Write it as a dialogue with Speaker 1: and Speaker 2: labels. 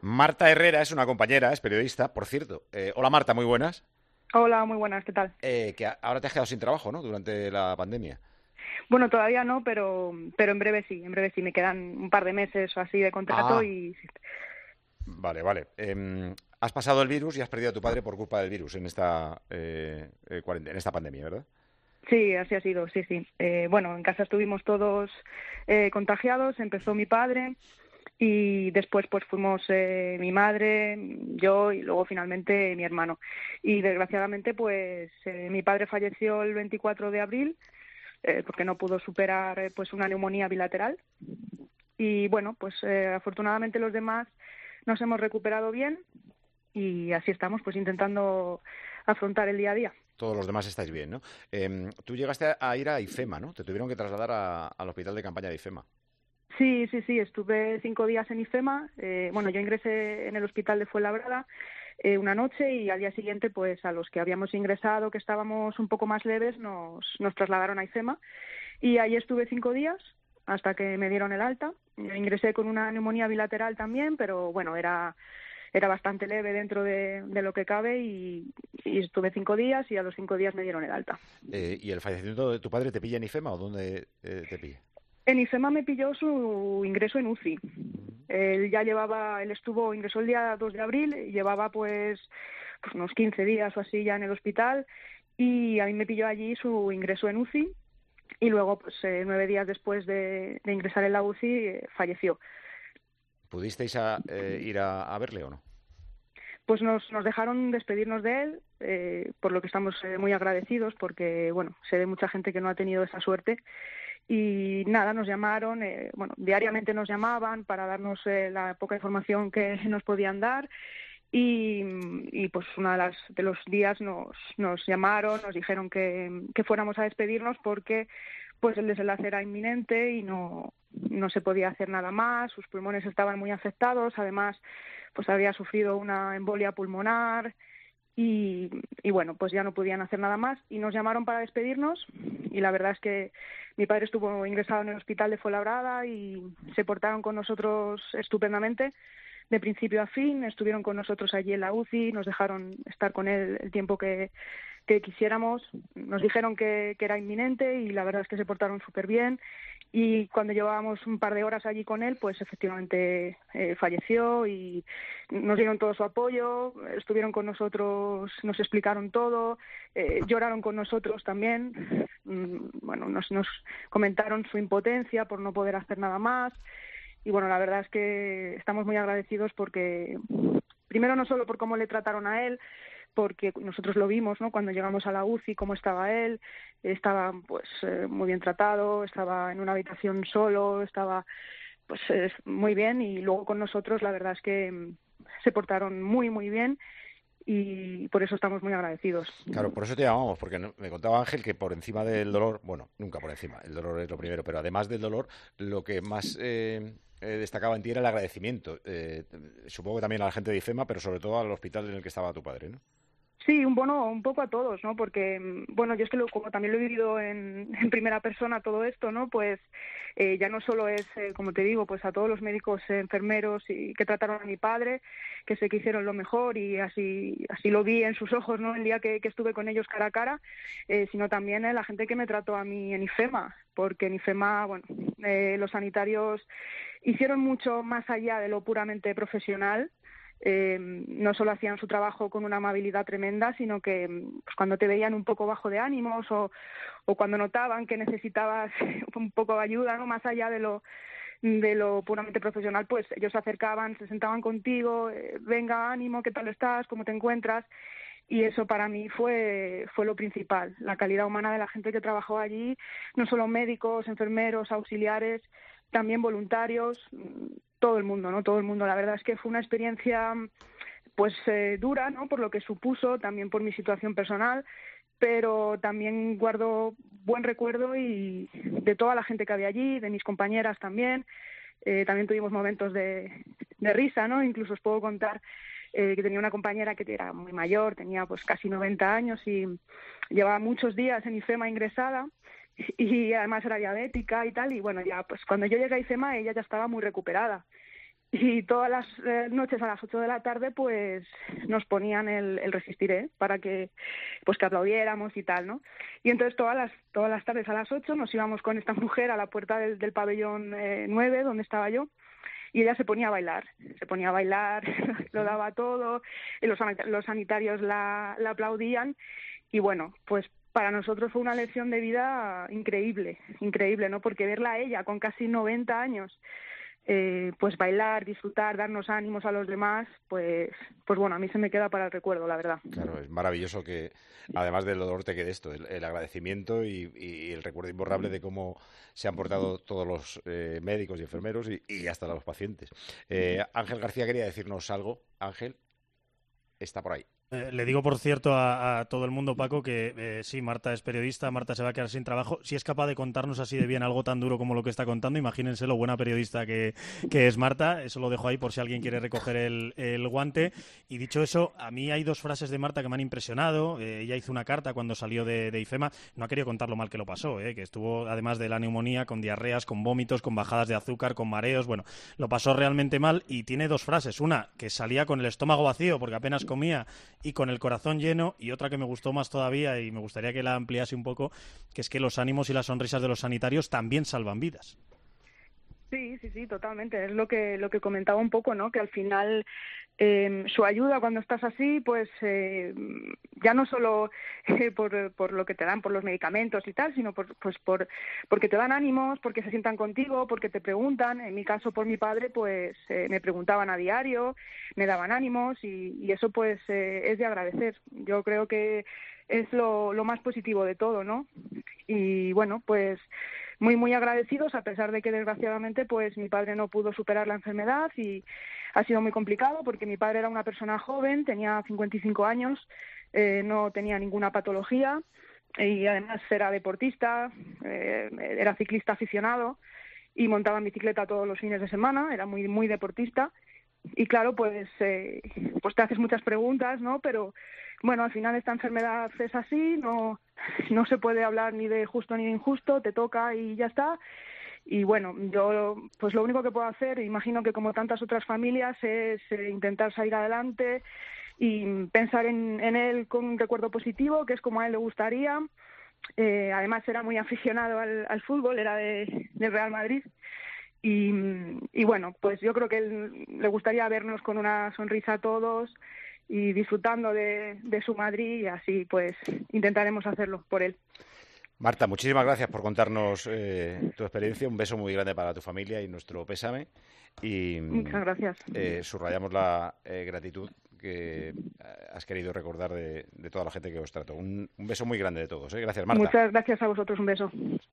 Speaker 1: Marta Herrera es una compañera, es periodista, por cierto. Hola Marta, muy buenas.
Speaker 2: Hola, muy buenas, ¿qué tal?
Speaker 1: Ahora te has quedado sin trabajo, ¿no? Durante la pandemia.
Speaker 2: Bueno, todavía no, pero en breve sí, me quedan un par de meses o así de contrato
Speaker 1: Ah,
Speaker 2: y sí.
Speaker 1: vale, vale. Has pasado el virus y has perdido a tu padre por culpa del virus en esta, en esta pandemia, ¿verdad?
Speaker 2: Sí, así ha sido, sí, sí. Bueno, en casa estuvimos todos contagiados, empezó mi padre y después pues fuimos mi madre, yo y luego finalmente mi hermano. Y desgraciadamente pues mi padre falleció el 24 de abril porque no pudo superar pues una neumonía bilateral. Y bueno, pues afortunadamente los demás nos hemos recuperado bien y así estamos, pues intentando afrontar el día a día.
Speaker 1: Todos los demás estáis bien, ¿no? Tú llegaste a ir a IFEMA, ¿no? Te tuvieron que trasladar al hospital de campaña de IFEMA.
Speaker 2: Sí, sí, sí, estuve 5 días en IFEMA. Bueno, yo ingresé en el hospital de Fuenlabrada una noche y al día siguiente, pues a los que habíamos ingresado, que estábamos un poco más leves, nos trasladaron a IFEMA. Y ahí estuve 5 días hasta que me dieron el alta. Yo ingresé con una neumonía bilateral también, pero bueno, era bastante leve dentro de lo que cabe y estuve 5 días y a los 5 días me dieron el alta.
Speaker 1: ¿Y el fallecimiento de tu padre te pilla en IFEMA o dónde te pilla?
Speaker 2: En IFEMA me pilló su ingreso en UCI.
Speaker 1: Mm.
Speaker 2: Él ingresó el día 2 de abril, y llevaba pues unos 15 días o así ya en el hospital y a mí me pilló allí su ingreso en UCI y luego pues 9 días después de ingresar en la UCI falleció.
Speaker 1: ¿Pudisteis ir a verle o no?
Speaker 2: Pues nos dejaron despedirnos de él, por lo que estamos muy agradecidos porque, bueno, sé de mucha gente que no ha tenido esa suerte. Y nada, nos llamaron, bueno, diariamente nos llamaban para darnos la poca información que nos podían dar y pues de los días nos llamaron, nos dijeron que fuéramos a despedirnos porque pues el desenlace era inminente y no se podía hacer nada más, sus pulmones estaban muy afectados, además pues había sufrido una embolia pulmonar y, y bueno, pues ya no podían hacer nada más y nos llamaron para despedirnos y la verdad es que mi padre estuvo ingresado en el hospital de Fuenlabrada y se portaron con nosotros estupendamente de principio a fin, estuvieron con nosotros allí en la UCI, nos dejaron estar con él el tiempo que quisiéramos, nos dijeron que era inminente y la verdad es que se portaron súper bien y cuando llevábamos un par de horas allí con él, pues efectivamente falleció y nos dieron todo su apoyo, estuvieron con nosotros, nos explicaron todo, lloraron con nosotros también, bueno, nos comentaron su impotencia por no poder hacer nada más y bueno, la verdad es que estamos muy agradecidos porque primero no solo por cómo le trataron a él, porque nosotros lo vimos, ¿no? Cuando llegamos a la UCI, cómo estaba él, estaba pues muy bien tratado, estaba en una habitación solo, estaba pues muy bien y luego con nosotros la verdad es que se portaron muy muy bien y por eso estamos muy agradecidos.
Speaker 1: Claro, por eso te llamamos, porque me contaba Ángel que por encima del dolor, bueno, nunca por encima, el dolor es lo primero, pero además del dolor, lo que más destacaba en ti era el agradecimiento. Supongo que también a la gente de IFEMA, pero sobre todo al hospital en el que estaba tu padre, ¿no?
Speaker 2: Sí, un poco a todos, ¿no? Porque, bueno, yo es que como también lo he vivido en primera persona todo esto, ¿no? Pues ya no solo es, como te digo, pues a todos los médicos, enfermeros y que trataron a mi padre, que sé que hicieron lo mejor y así lo vi en sus ojos, ¿no? El día que estuve con ellos cara a cara, sino también la gente que me trató a mí en IFEMA, porque en IFEMA, bueno, los sanitarios hicieron mucho más allá de lo puramente profesional. No solo hacían su trabajo con una amabilidad tremenda, sino que pues, cuando te veían un poco bajo de ánimos o cuando notaban que necesitabas un poco de ayuda, ¿no? Más allá de lo puramente profesional, pues ellos se acercaban, se sentaban contigo, venga, ánimo, ¿qué tal estás? ¿Cómo te encuentras? Y eso para mí fue lo principal, la calidad humana de la gente que trabajó allí, no solo médicos, enfermeros, auxiliares, también voluntarios, todo el mundo, ¿no? Todo el mundo. La verdad es que fue una experiencia pues dura, ¿no? Por lo que supuso, también por mi situación personal, pero también guardo buen recuerdo y de toda la gente que había allí, de mis compañeras también. También tuvimos momentos de risa, ¿no? Incluso os puedo contar que tenía una compañera que era muy mayor, tenía pues casi 90 años y llevaba muchos días en IFEMA ingresada y además era diabética y tal, y bueno, ya pues cuando yo llegué a IFEMA ella ya estaba muy recuperada Y todas las noches a las 8 de la tarde pues nos ponían el Resistiré para que pues que aplaudiéramos y tal, ¿no? Y entonces todas las tardes a las 8 nos íbamos con esta mujer a la puerta del pabellón 9 donde estaba yo, y ella se ponía a bailar, lo daba todo, y los sanitarios la aplaudían, y bueno, pues para nosotros fue una lección de vida increíble, ¿no? Porque verla a ella con casi 90 años, pues bailar, disfrutar, darnos ánimos a los demás, pues bueno, a mí se me queda para el recuerdo, la verdad.
Speaker 1: Claro, es maravilloso que además del dolor te quede esto, el agradecimiento y el recuerdo imborrable de cómo se han portado todos los médicos y enfermeros y hasta los pacientes. Ángel García quería decirnos algo. Ángel, está por ahí.
Speaker 3: Le digo, por cierto, a todo el mundo, Paco, que sí, Marta es periodista, Marta se va a quedar sin trabajo. Si es capaz de contarnos así de bien algo tan duro como lo que está contando, imagínense lo buena periodista que es Marta. Eso lo dejo ahí por si alguien quiere recoger el guante. Y dicho eso, a mí hay dos frases de Marta que me han impresionado. Ella hizo una carta cuando salió de IFEMA. No ha querido contar lo mal que lo pasó, que estuvo, además de la neumonía, con diarreas, con vómitos, con bajadas de azúcar, con mareos. Bueno, lo pasó realmente mal y tiene dos frases. Una, que salía con el estómago vacío porque apenas comía y con el corazón lleno, y otra que me gustó más todavía y me gustaría que la ampliase un poco, que es que los ánimos y las sonrisas de los sanitarios también salvan vidas.
Speaker 2: Sí, totalmente. Es lo que comentaba un poco, ¿no? Que al final su ayuda cuando estás así, pues ya no solo por lo que te dan, por los medicamentos y tal, sino porque te dan ánimos, porque se sientan contigo, porque te preguntan. En mi caso, por mi padre, pues me preguntaban a diario, me daban ánimos y eso pues es de agradecer. Yo creo que es lo más positivo de todo, ¿no? Y bueno, pues muy agradecidos, a pesar de que desgraciadamente pues mi padre no pudo superar la enfermedad y ha sido muy complicado porque mi padre era una persona joven, tenía 55 años, no tenía ninguna patología y además era deportista, era ciclista aficionado y montaba en bicicleta todos los fines de semana, era muy deportista. Y claro, pues te haces muchas preguntas, ¿no? Pero bueno, al final esta enfermedad es así, no se puede hablar ni de justo ni de injusto, te toca y ya está. Y bueno, yo pues lo único que puedo hacer, imagino que como tantas otras familias, es intentar salir adelante y pensar en él con un recuerdo positivo, que es como a él le gustaría. Además era muy aficionado al fútbol, era del Real Madrid. Y bueno, pues yo creo que él le gustaría vernos con una sonrisa a todos y disfrutando de su Madrid, y así pues intentaremos hacerlo por él.
Speaker 1: Marta, muchísimas gracias por contarnos tu experiencia. Un beso muy grande para tu familia y nuestro pésame. Y
Speaker 2: muchas gracias.
Speaker 1: Subrayamos la gratitud que has querido recordar de toda la gente que os trató. Un beso muy grande de todos. Gracias, Marta.
Speaker 2: Muchas gracias a vosotros. Un beso.